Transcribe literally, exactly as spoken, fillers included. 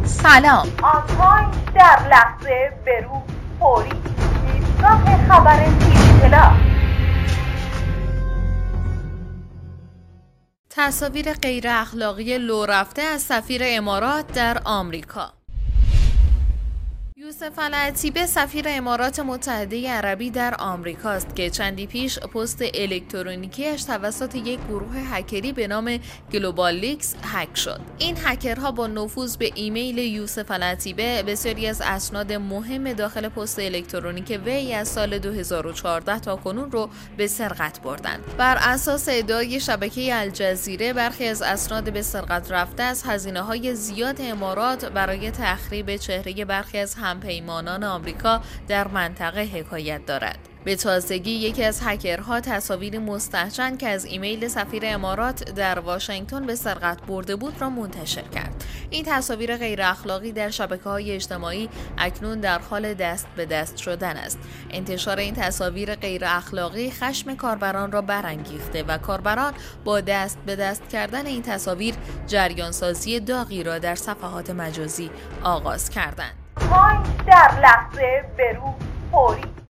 سلام. آنتاین در لحظه برو فوری ایستگاه خبر تیری‌طلا. تصاویر غیر اخلاقی لو رفته از سفیر امارات در آمریکا. یوسف العتیبه سفیر امارات متحده عربی در آمریکا است که چندی پیش پست الکترونیکیش توسط یک گروه هکری به نام گلوبال لیکس هک شد. این هکرها با نفوذ به ایمیل یوسف العتیبه بسیاری از اسناد مهم داخل پست الکترونیک وی از سال دو هزار و چهارده تا کنون رو به سرقت بردند. بر اساس ادعای شبکه الجزیره برخی از اسناد به سرقت رفته از هزینه‌های زیاد امارات برای تخریب چهره برخی از همپیمانان آمریکا در منطقه حکایت دارد. به تازگی یکی از هکرها تصاویری مستهجن که از ایمیل سفیر امارات در واشنگتن به سرقت برده بود را منتشر کرد. این تصاویر غیر اخلاقی در شبکه‌های اجتماعی اکنون در حال دست به دست شدن است. انتشار این تصاویر غیر اخلاقی خشم کاربران را برانگیخته و کاربران با دست به دست کردن این تصاویر جریان سازی داغی را در صفحات مجازی آغاز کردند. آنتاین در لحظه برو فوری